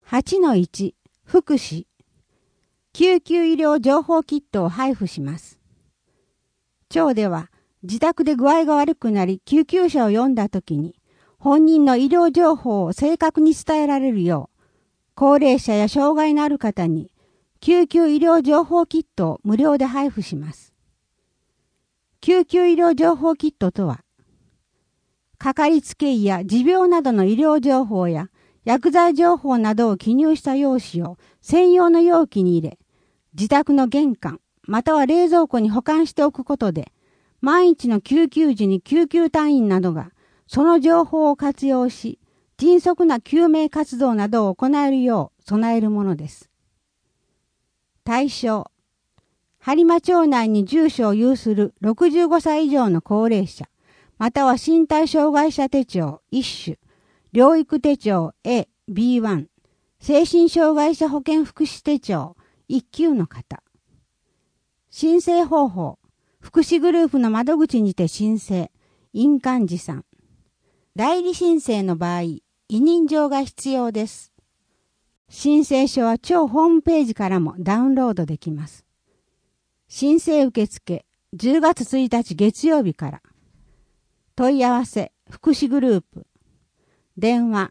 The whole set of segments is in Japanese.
8-1 福祉救急医療情報キットを配布します。町では自宅で具合が悪くなり救急車を呼んだときに本人の医療情報を正確に伝えられるよう高齢者や障害のある方に救急医療情報キットを無料で配布します。救急医療情報キットとはかかりつけ医や持病などの医療情報や薬剤情報などを記入した用紙を専用の容器に入れ、自宅の玄関または冷蔵庫に保管しておくことで、万一の救急時に救急隊員などがその情報を活用し、迅速な救命活動などを行えるよう備えるものです。対象、播磨町内に住所を有する65歳以上の高齢者、または身体障害者手帳1種、療育手帳 A、B1、精神障害者保健福祉手帳1級の方。申請方法、福祉グループの窓口にて申請、印鑑持参。代理申請の場合、委任状が必要です。申請書は町ホームページからもダウンロードできます。申請受付、10月1日月曜日から。問い合わせ、福祉グループ。電話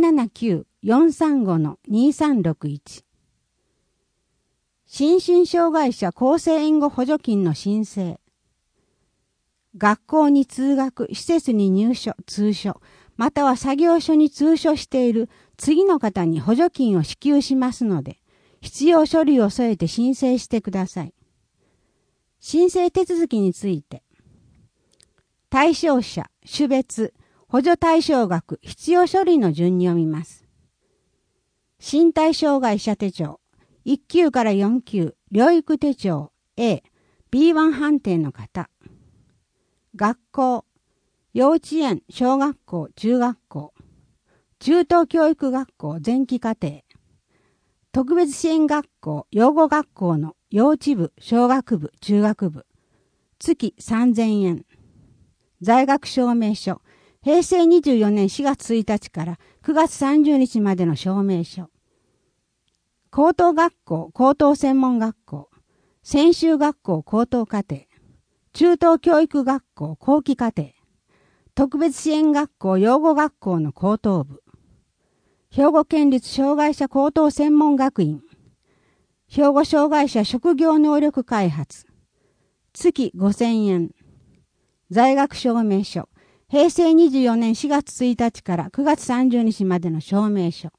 079-435-2361。心身障害者厚生援護補助金の申請。学校に通学、施設に入所、通所、または作業所に通所している次の方に補助金を支給しますので、必要書類を添えて申請してください。申請手続きについて。対象者、種別、補助対象額、必要書類の順に読みます。身体障害者手帳、1級から4級、療育手帳 A、B1 判定の方。学校、幼稚園、小学校、中学校、中等教育学校前期課程、特別支援学校、養護学校の幼稚部、小学部、中学部、月3000円。在学証明書、平成24年4月1日から9月30日までの証明書。高等学校、高等専門学校、専修学校高等課程、中等教育学校後期課程、特別支援学校養護学校の高等部、兵庫県立障害者高等専門学院、兵庫障害者職業能力開発、月5000円、在学証明書、平成24年4月1日から9月30日までの証明書。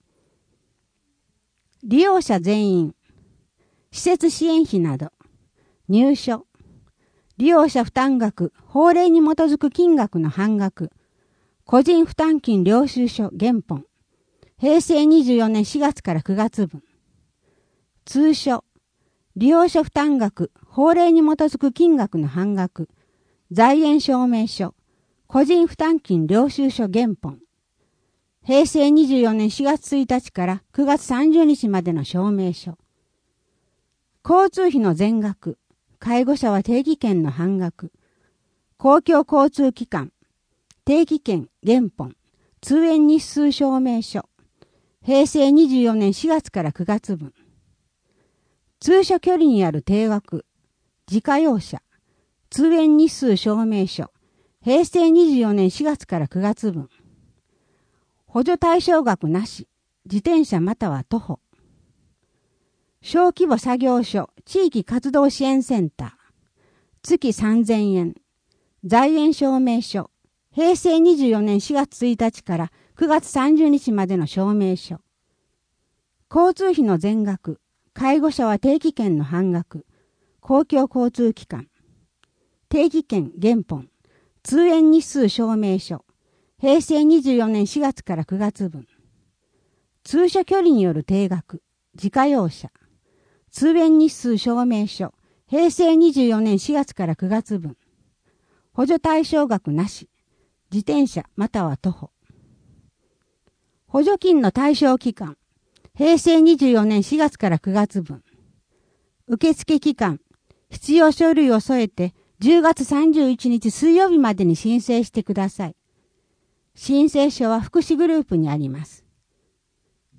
利用者全員、施設支援費など、入所、利用者負担額、法令に基づく金額の半額、個人負担金領収書原本、平成24年4月から9月分、通所、利用者負担額、法令に基づく金額の半額、在園証明書、個人負担金領収書原本。平成24年4月1日から9月30日までの証明書。交通費の全額、介護者は定期券の半額。公共交通機関、定期券原本、通園日数証明書。平成24年4月から9月分。通所距離にある定額、自家用車。通園日数証明書、平成24年4月から9月分。補助対象額なし、自転車または徒歩。小規模作業所、地域活動支援センター。月3000円。在園証明書、平成24年4月1日から9月30日までの証明書。交通費の全額、介護者は定期券の半額。公共交通機関。定期券原本、通園日数証明書、平成24年4月から9月分。通所距離による定額、自家用車、通園日数証明書、平成24年4月から9月分。補助対象額なし、自転車または徒歩。補助金の対象期間、平成24年4月から9月分。受付期間、必要書類を添えて、10月31日水曜日までに申請してください。申請書は福祉グループにあります。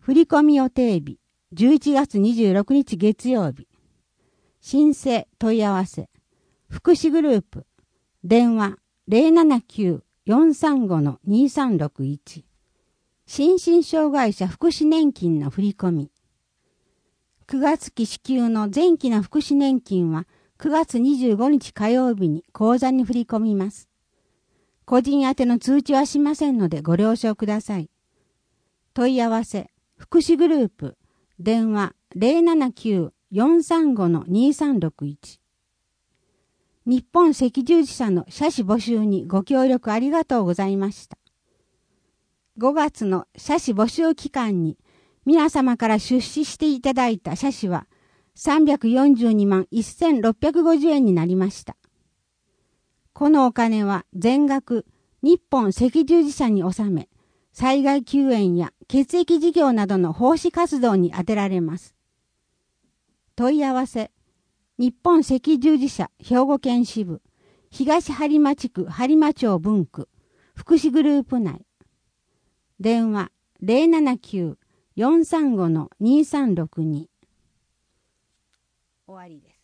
振込予定日、11月26日月曜日。申請問い合わせ。福祉グループ。電話 079-435-2361。心身障害者福祉年金の振込。9月期支給の前期の福祉年金は9月25日火曜日に口座に振り込みます。個人宛ての通知はしませんのでご了承ください。問い合わせ。福祉グループ。電話 079-435-2361。日本赤十字社の社士募集にご協力ありがとうございました。5月の社士募集期間に皆様から出資していただいた社士は342万1650円になりました。このお金は全額日本赤十字社に納め、災害救援や血液事業などの奉仕活動に充てられます。問い合わせ。日本赤十字社兵庫県支部東播磨地区播磨町分区福祉グループ内。電話 079-435-2362。終わりです。